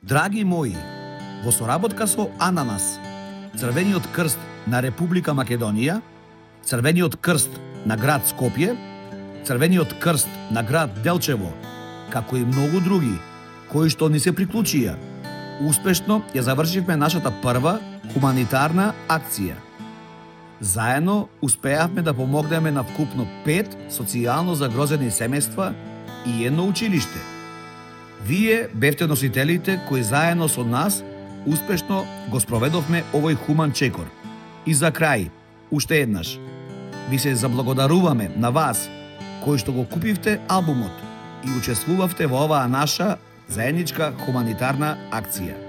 Драги мои, во соработка со Ананас, Црвениот крст на Република Македонија, Црвениот крст на град Скопје, Црвениот крст на град Делчево, како и многу други, кои што ни се приклучија, успешно ја завршивме нашата прва хуманитарна акција. Заедно успеавме да помогнеме на вкупно 5 социјално загрозени семејства и едно училиште. Вие бевте носителите кои заедно со нас успешно го спроведовме овој хуман чекор. И за крај, уште еднаш, ви се заблагодаруваме на вас кои што го купивте албумот и учествувавте во оваа наша заедничка хуманитарна акција.